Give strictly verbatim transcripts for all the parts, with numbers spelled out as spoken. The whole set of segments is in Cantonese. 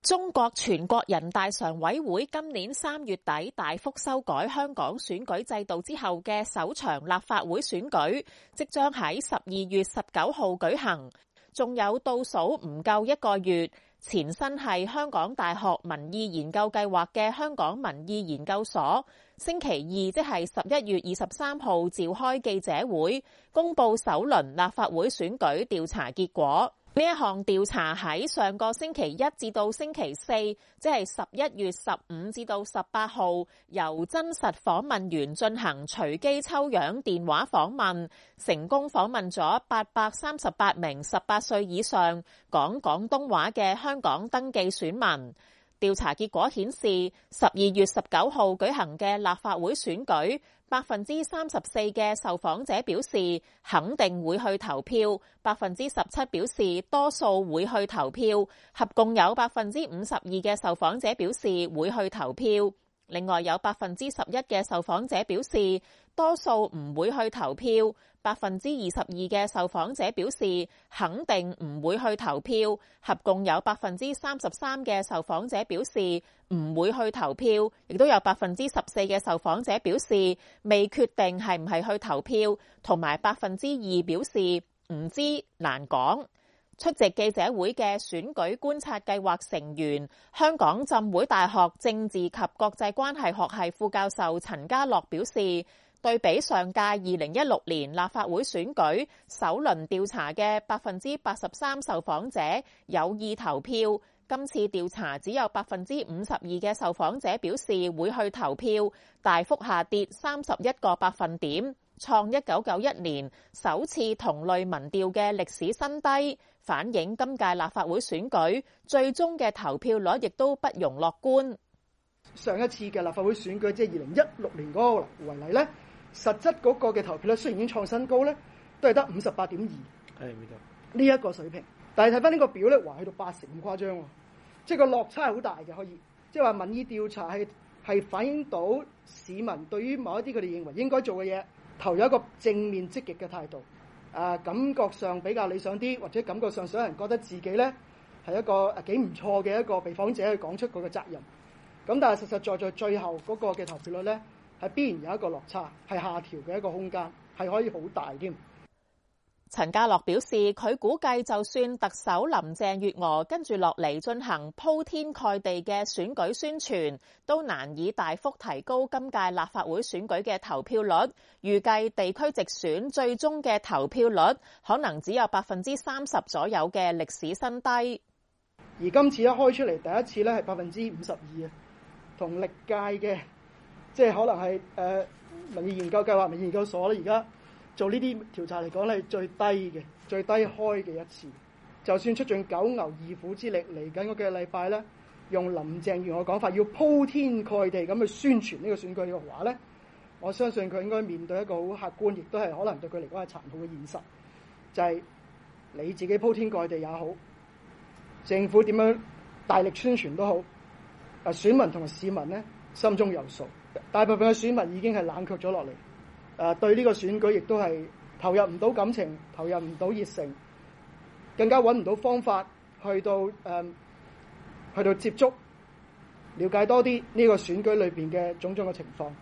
中國全國人大常委會今年三月底大幅修改香港選舉制度之後嘅首場立法會選舉，即將喺十二月十九號舉行，仲有倒數唔夠一個月。前身係香港大學民意研究計劃嘅香港民意研究所，星期二即係十一月二十三號召開記者會，公佈首輪立法會選舉調查結果。呢一項調查喺上個星期一至到星期四，即係十一月十五至到十八號，由真實訪問員進行隨機抽樣電話訪問，成功訪問咗八百三十八名十八歲以上講廣東話嘅香港登記選民。調查結果顯示，十二月十九號舉行嘅立法會選舉，百分之三十四嘅受訪者表示肯定會去投票，百分之十七表示多數會去投票，合共有百分之五十二嘅受訪者表示會去投票。另外有百分之十一嘅受訪者表示多數唔會去投票，百分之二十二嘅受訪者表示肯定唔會去投票，合共有百分之三十三嘅受訪者表示唔會去投票，亦都有百分之十四嘅受訪者表示未決定係唔係去投票，同埋百分之二表示唔知難講。出席記者會嘅選舉觀察計劃成員、香港浸會大學政治及國際關係學系副教授陳家樂表示，對比上屆二零一六年立法會選舉首輪調查嘅百分之八十三受訪者有意投票，今次調查只有百分之五十二嘅受訪者表示會去投票，大幅下跌三十一個百分點，創一九九一年首次同類民調嘅歷史新低，反映今屆立法會選舉最終嘅投票率亦都不容樂觀。 上一次嘅立法會選舉即係二零一六年嗰個為例咧，實質嗰個嘅投票率雖然已經創新高咧，都係得五十八點二，係呢一個水平。但係睇翻呢個表咧，話去到八成咁誇張喎，即係個落差係好大嘅，可以即係話民意調查係係反映到市民對於某一啲佢哋認為應該做嘅嘢，投有一個正面積極嘅態度，啊感覺上比較理想啲，或者感覺上想人覺得自己咧係一個幾唔錯嘅一個被訪者去講出佢嘅責任。咁但係實實在在最後嗰個嘅投票率咧，係必然有一個落差，係下調嘅一個空間，係可以好大添。 陳家樂表示，佢估計就算特首林鄭月娥跟住落嚟進行鋪天蓋地嘅選舉宣傳，都難以大幅提高今屆立法會選舉嘅投票率。預計地區直選最終嘅投票率可能只有百分之三十左右嘅歷史新低。 而今次一開出嚟，第一次咧係百分之五十二啊，同歷屆嘅即係可能係誒、呃、民意研究計劃、民意研究所咧，而家做呢啲調查嚟講咧係最低嘅、最低開嘅一次。就算出盡九牛二虎之力，嚟緊嗰幾個禮拜咧，用林鄭月娥嘅講法，要鋪天蓋地咁去宣傳呢個選舉嘅話咧，我相信佢應該面對一個好客觀，亦都係可能對佢嚟講係殘酷嘅現實，就係、是、你自己鋪天蓋地也好，政府點樣大力宣傳都好，啊選民同埋市民咧心中有數，大部分嘅選民已經係冷卻咗落嚟。誒對呢個選舉亦都係投入唔到感情，投入唔到熱誠，更加揾唔到方法去到誒、嗯、去到接觸、了解多啲呢個選舉裏邊嘅種種嘅情況。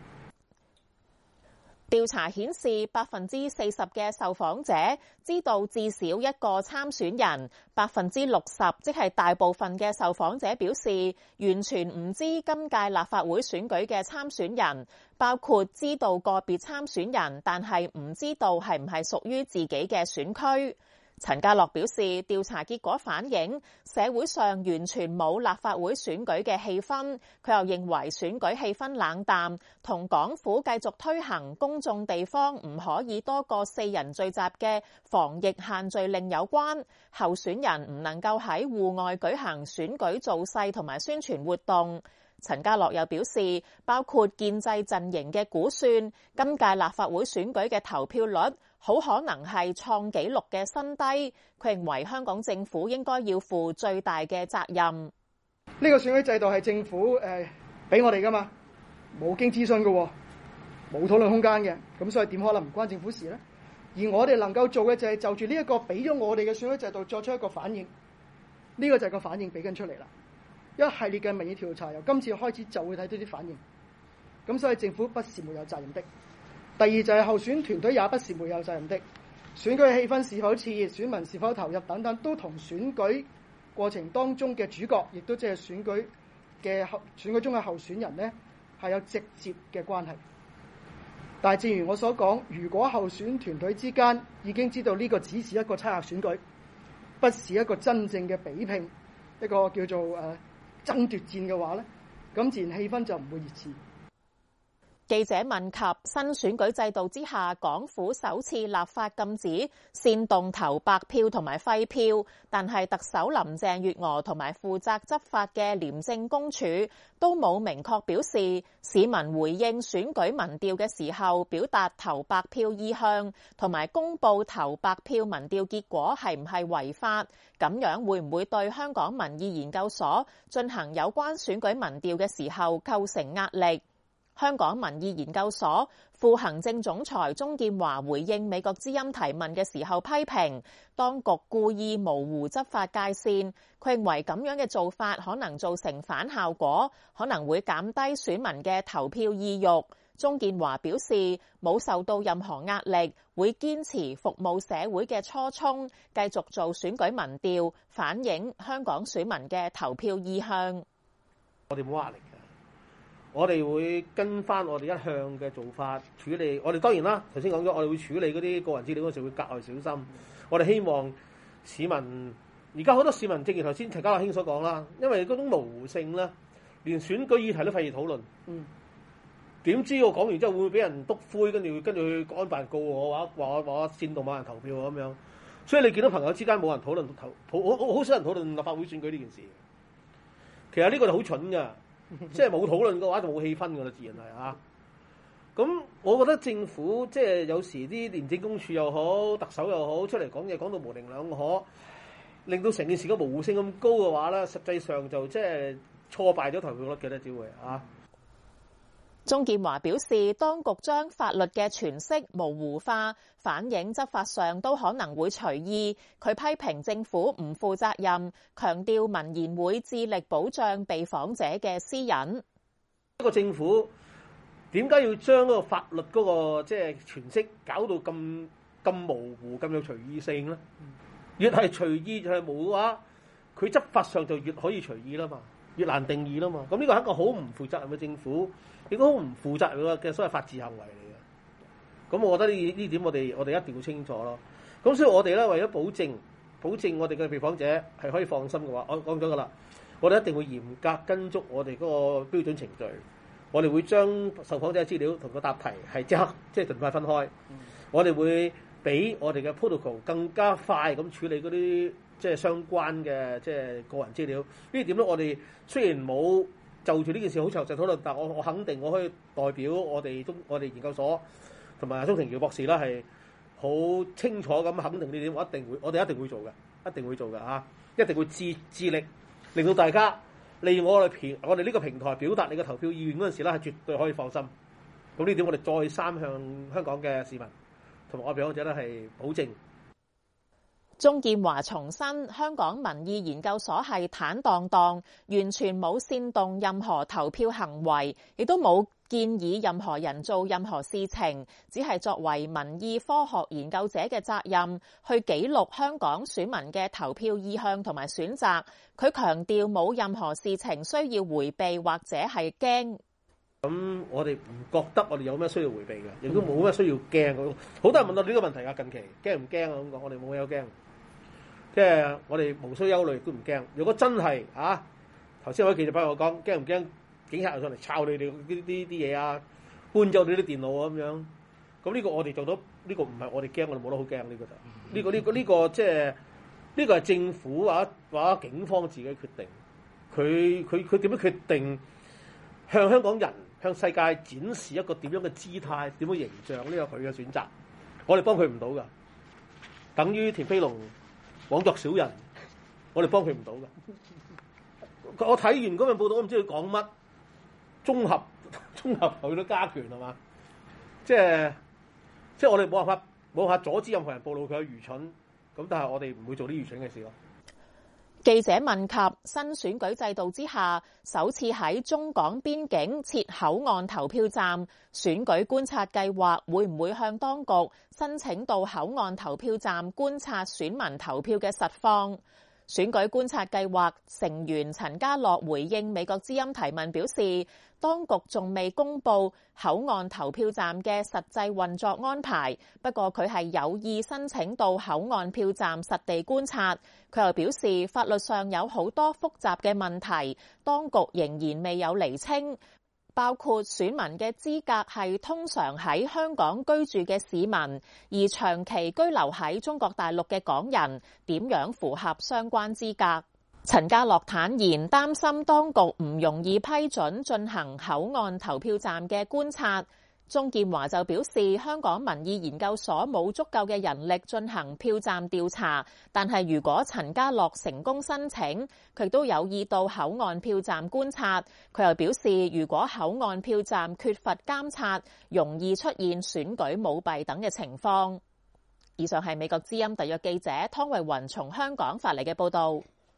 調查顯示，百分之四十嘅受訪者知道至少一個參選人，百分之六十，即係大部分嘅受訪者表示完全唔知今屆立法會選舉嘅參選人，包括知道個別參選人，但係唔知道係唔係屬於自己嘅選區。陳家樂表示，調查結果反映社會上完全冇立法會選舉嘅氣氛。佢又認為選舉氣氛冷淡，同港府繼續推行公眾地方唔可以多過四人聚集嘅防疫限聚令有關。候選人唔能夠喺戶外舉行選舉造勢同埋宣傳活動。陳家樂又表示，包括建制陣營嘅估算，今屆立法會選舉嘅投票率好可能係創紀錄嘅新低。佢認為香港政府應該要負最大嘅責任。 呢個選舉制度係政府誒俾我哋噶嘛，冇經諮詢嘅，冇討論空間嘅，咁所以點可能唔關政府事呢？而我哋能夠做嘅就係就住呢一個俾咗我哋嘅選舉制度作出一個反應，呢個就係個反應俾緊出嚟啦。 一系列嘅民意調查由今次開始就會睇到啲反應。咁所以政府不是沒有責任的。第二就係候選團隊也不是沒有責任的。選舉氣氛是否熾熱，選民是否投入等等，都同選舉過程當中嘅主角，亦都即係選舉嘅候選舉中嘅候選人呢，係有直接嘅關係。但係正如我所講，如果候選團隊之間已經知道呢個只是一個猜客選舉，不是一個真正嘅比拼，一個叫做誒、呃、爭奪戰嘅話呢，咁自然氣氛就唔會熱熾。 記者問及新選舉制度之下，港府首次立法禁止煽動投白票同埋廢票，但係特首林鄭月娥同埋負責執法嘅廉政公署都冇明確表示市民回應選舉民調嘅時候表達投白票意向，同埋公佈投白票民調結果係唔係違法，咁樣會唔會對香港民意研究所進行有關選舉民調嘅時候構成壓力？香港民意研究所副行政總裁鍾建華回應美國之音提問嘅時候批評當局故意模糊執法界線，佢認為咁樣嘅做法可能造成反效果，可能會減低選民嘅投票意欲。鍾建華表示冇受到任何壓力，會堅持服務社會嘅初衷，繼續做選舉民調，反映香港選民嘅投票意向。 我哋冇壓力。我哋會跟翻我哋一向嘅做法處理。我哋當然啦，頭先講咗，我哋會處理嗰啲個人資料嗰時會格外小心。我哋希望市民，而家好多市民，正如頭先陳家樂兄所講啦，因為嗰種模糊性咧，連選舉議題都費事討論。嗯，點知我講完之後會唔會俾人篤灰，跟住跟住去安辦告我，話話話煽動某人投票咁樣。所以你見到朋友之間冇人討論投，好好好少人討論立法會選舉呢件事。其實呢個就好蠢㗎。即係冇討論嘅話，就冇氣氛㗎啦，自然係啊。咁我覺得政府即係有時啲廉政公署又好，特首又好，出嚟講嘢講到模棱兩可，令到成件事嘅模糊性咁高嘅話咧，實際上就即係挫敗咗投票率嘅咧，只會啊。 鍾建華表示，當局將法律嘅詮釋模糊化，反映執法上都可能會隨意。佢批評政府唔負責任，強調民研會致力保障被訪者嘅私隱。 一個政府點解要將嗰個法律嗰個即係詮釋搞到咁咁模糊、咁有隨意性咧？越係隨意就係模糊嘅話，佢執法上就越可以隨意啦嘛，越難定義啦嘛。咁呢個係一個好唔負責任嘅政府。亦都好唔負責任嘅所謂法治行為嚟嘅，咁我覺得呢呢點我哋我哋一定要清楚咯。咁所以我哋咧為咗保證保證我哋嘅被訪者係可以放心嘅話，我講咗噶啦，我哋一定會嚴格跟足我哋嗰個標準程序。我哋會將受訪者嘅資料同個答題係即刻即係盡快分開。嗯、我哋會比我哋嘅 protocol 更加快咁處理嗰啲即係相關嘅即係個人資料。呢點咧，我哋雖然冇就住呢件事好詳細討論，但我我肯定我可以代表我哋中我哋研究所同埋鍾庭耀博士啦，係好清楚咁肯定呢點，我一定會我哋一定會做嘅，一定會做嘅嚇，一定會致致力令到大家利用我哋平我哋呢個平台表達你嘅投票意願嗰陣時咧，係絕對可以放心。咁呢點我哋再三向香港嘅市民同埋我哋被訪者咧係保證。 鍾建華重申，香港民意研究所係坦蕩蕩，完全冇煽動任何投票行為，亦都冇建議任何人做任何事情，只係作為民意科學研究者嘅責任，去記錄香港選民嘅投票意向同埋選擇。佢強調冇任何事情需要迴避或者係驚。 咁我哋唔覺得我哋有咩需要迴避嘅，亦都冇咩需要驚。好多人問到呢個問題啊，近期驚唔驚啊？咁講，我哋冇有驚。即係我哋無需憂慮，都唔驚。如果真係啊，頭先我記者朋友講，驚唔驚警察又上嚟抄你哋呢啲啲嘢啊，搬走你啲電腦啊咁樣？咁呢個我哋做到，呢、呢個唔係我哋驚，我哋冇得好驚呢個就。呢、呢個呢、呢個呢、呢個即係呢個係政府或者或者警方自己決定。佢佢佢點樣決定向香港人向世界展示一個點樣嘅姿態、點樣形象？呢個佢嘅選擇，我哋幫佢唔到㗎。等於田飛龍枉作小人，我哋幫佢唔到㗎。我睇完嗰份報道，我唔知佢講乜，綜合綜合佢都加權係嘛？即係即係我哋冇辦法冇辦法阻止任何人暴露佢嘅愚蠢，咁但係我哋唔會做啲愚蠢嘅事咯。 記者問及新選舉制度之下，首次喺中港邊境設口岸投票站，選舉觀察計劃會唔會向當局申請到口岸投票站觀察選民投票嘅實況？選舉觀察計劃成員陳家樂回應美國之音提問表示，當局仲未公布口岸投票站嘅實際運作安排，不過佢係有意申請到口岸票站實地觀察。佢又表示，法律上有好多複雜嘅問題，當局仍然未有釐清，包括選民嘅資格係通常喺香港居住嘅市民，而長期居留喺中國大陸嘅港人點樣符合相關資格。陳家樂坦言，擔心當局唔容易批准進行口岸投票站嘅觀察。鍾建華就表示，香港民意研究所冇足夠嘅人力進行票站調查，但係如果陳家樂成功申請，佢都有意到口岸票站觀察。佢又表示，如果口岸票站缺乏監察，容易出現選舉舞弊等嘅情況。以上係美國之音特約記者湯慧雲從香港發嚟嘅報導。